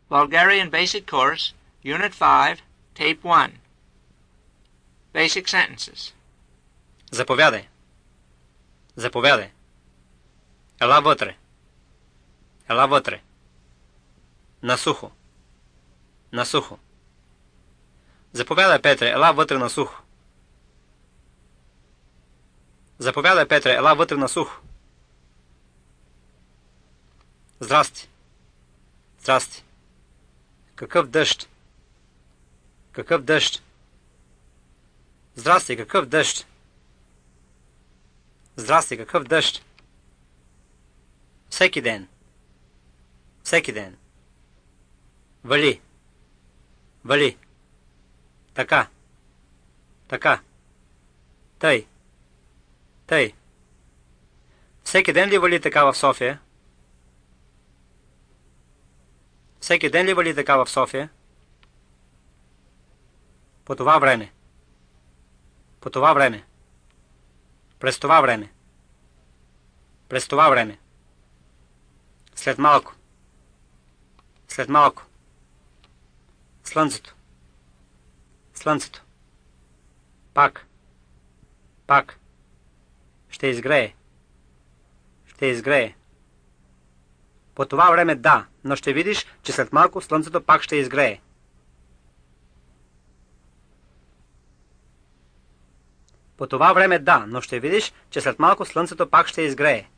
Bulgarian Basic Course, Unit 5, Tape 1. Basic Sentences. Заповядай. Заповядай. Ела вътре. Ела вътре. Насухо. Насухо. Заповядай, Петре, ела вътре на сухо. Заповядай, Петре, ела вътре на сухо. Здрасти. Здрасти. Какъв дъжд? Какъв дъжд? Здрасти, какъв дъжд? Здрасти, какъв дъжд? Всеки ден. Всеки ден. Вали. Вали. Така. Така. Тъй. Тъй. Всеки ден ли вали така в София? Всеки ден ли вали така в София? По това време. По това време. През това време. През това време. След малко. След малко. Слънцето. Слънцето. Пак. Пак. Ще изгрее. Ще изгрее. По това време да, но ще видиш, че след малко слънцето пак ще изгрее. По това време да, но ще видиш, че след малко слънцето пак ще изгрее.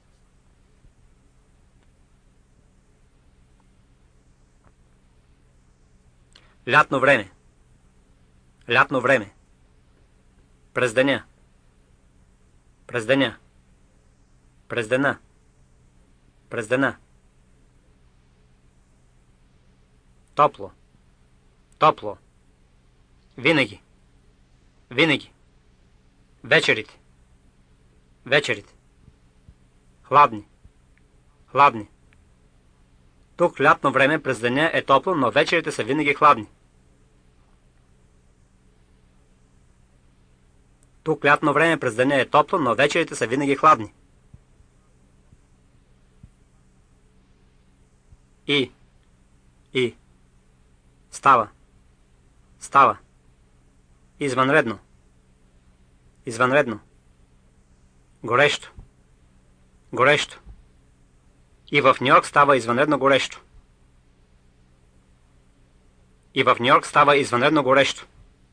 Лятно време. Лятно време. През деня. През деня. През дена. През дена. Топло. Топло. Винаги. Винаги. Вечерите. Вечерите. Хладни. Хладни. Тук лятно време през деня е топло, но вечерите са винаги хладни. Тук лятно време през деня е топло, но вечерите са винаги хладни. И. Става. Става. Извънредно. Извънредно. Горещо. Горещо. И в Ню-Йорк става извънредно горещо. И в Ню-Йорк става извънредно горещо.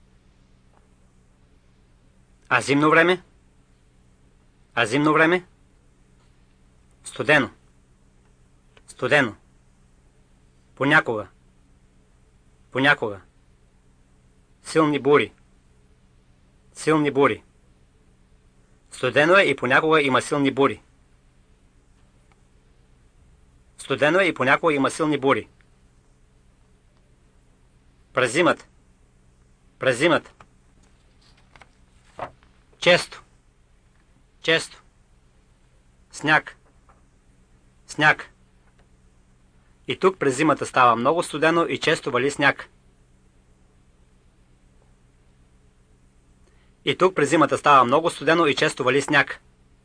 А зимно време? А зимно време? Студено. Студено. Понякога. Понякога. Силни бури. Силни бури. Студено е и понякога има силни бури. Студено е и понякога има силни бури. През зимата. През зимата. Често. Често. Сняг. Сняг. И тук през зимата става много студено и често вали сняг. И тук през зимата става много студено и често вали сняг.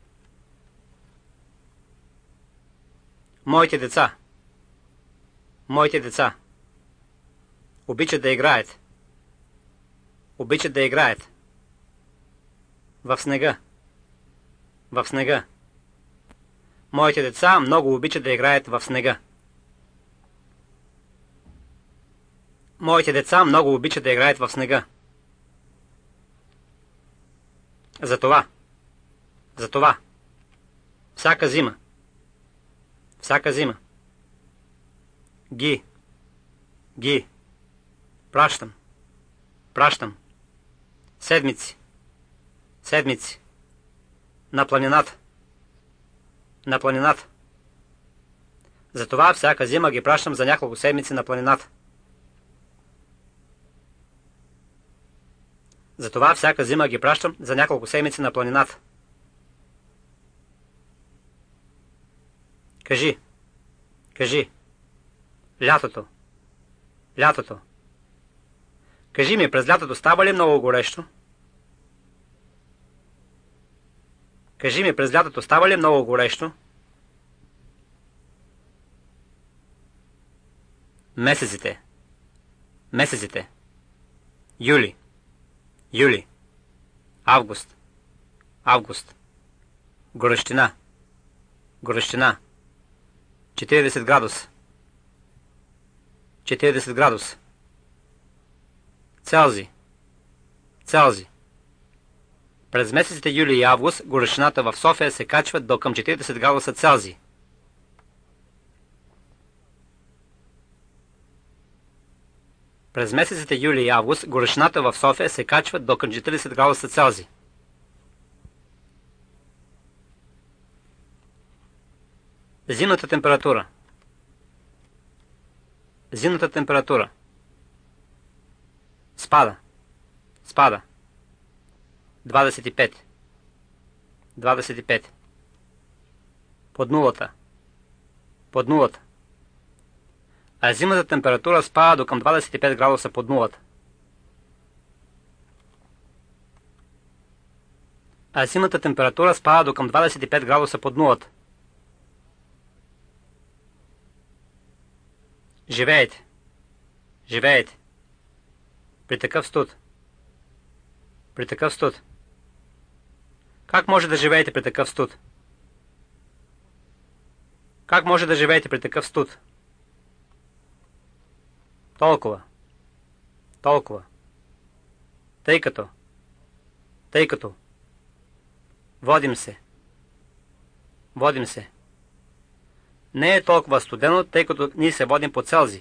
Моите деца. Моите деца. Обичат да играят. Обичат да играят. В снега. В снега. Моите деца много обичат да играят в снега. Моите деца много обичат да играят в снега. Затова. Затова. Всяка зима. Всяка зима. Ги. Пращам. Пращам. Седмици. Седмици. На планината. На планината. Затова всяка зима ги пращам за няколко седмици на планината. Затова всяка зима ги пращам за няколко седмици на планината. Кажи. Кажи. Лятото. Лятото. Кажи ми, през лятото става ли много горещо? Кажи ми, през лятото става ли много горещо? Месеците. Месеците. Юли. Юли. Август. Август. Горещина. Горещина. 40 градуса. 40 градуса. Целзий. Целзий. През месеците юли и август горещината в София се качва до към 40 градуса Целзий. През месеците юли и август горещината в София се качва до към 40 градуса Целзий. Зимната температура. Зимната температура. Спада. Спада. 25. 25. Под нулата. Под нулата. А зимната температура спада до към 25 градуса под нулата. А зимната температура спада до към 25 градуса под нулата. Живеете. Живеете. При такъв студ. При такъв студ. Как може да живеете при такъв студ? Как може да живеете при такъв студ? Толкова. Толкова. Тъй като. Тъй като. Водим се. Водим се. Не е толкова студено, тъй като ние се водим по Целзий.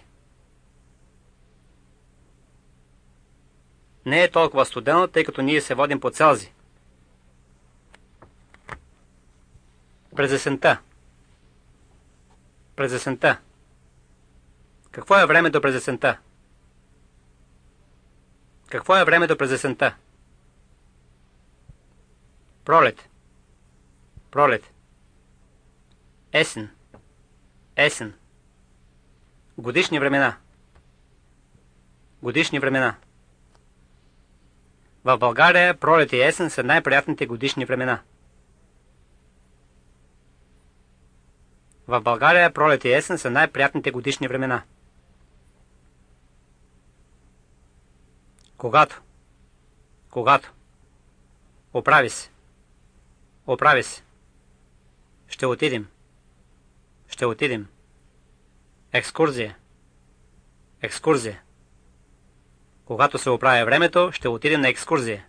Не е толкова студено, тъй като ние се водим по Целзий. През есента. През есента. Какво е времето през есента? Какво е времето през есента? Пролет. Пролет. Есен. Есен. Годишни времена. Годишни времена. В България пролет и есен са най-приятните годишни времена. В България пролет и есен са най-приятните годишни времена. Когато. Когато. Оправи се. Оправи се. Ще отидем. Ще отидем. Екскурзия. Екскурзия. Когато се оправя времето, ще отидем на екскурзия.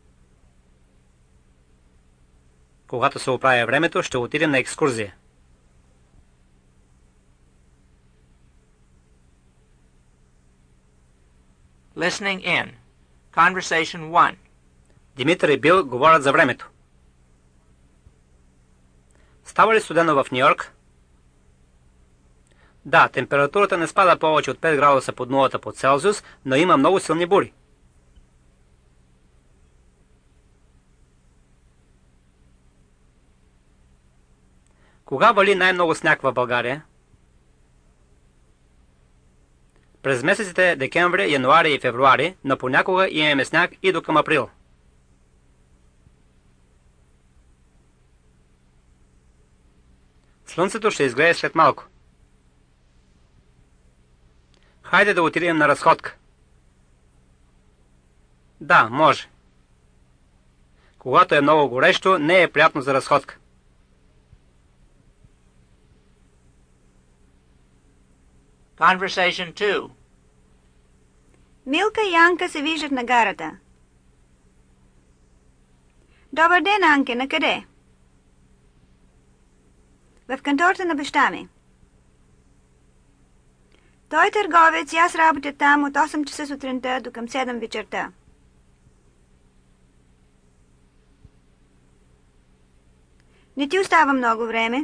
Когато се оправя времето, ще отидем на екскурзия. Listening in. Conversation 1. Димитър и Бил говорят за времето. Става ли студено в Нью-Йорк? Да, температурата не спада повече от 5 градуса под нулата под Целзиус, но има много силни бури. Кога вали най-много сняг в България? През месеците декември, януари и февруари, но понякога имаме сняг и до към април. Слънцето ще изгрее след малко. Хайде да отидем на разходка. Да, може. Когато е много горещо, не е приятно за разходка. Conversation 2. Милка и Анка се виждат на гарата. Добър ден, Анке, накъде? В кантората на баща ми. Той е търговец и аз работя там от 8 часа сутринта до към 7 вечерта. Не ти остава много време?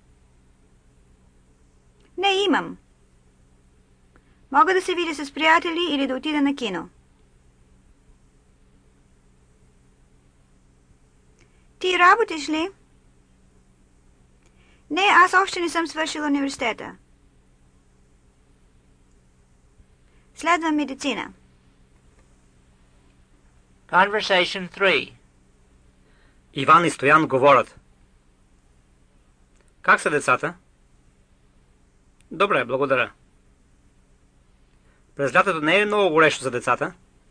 Не, имам. Мога да се видя с приятели или да отида на кино. Ти работиш ли? Не, аз още не съм свършила университета. Следвам медицина. Conversation 3. Иван и Стоян говорят. Как са децата? Добре, благодаря. През лятото не е много горещо за децата.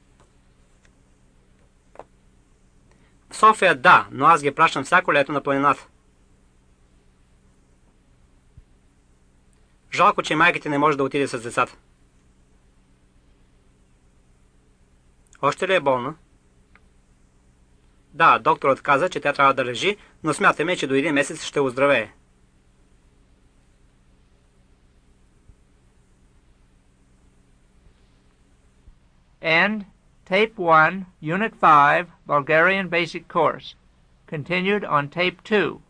В София да, но аз ги пращам всяко лето на планината. Жалко, че майките не може да отиде с децата. Още ли е болна? Да, докторът каза, че тя трябва да лежи, но смятаме, че до един месец ще оздравее. End Tape 1, Unit 5, Bulgarian Basic Course. Continued on Tape 2.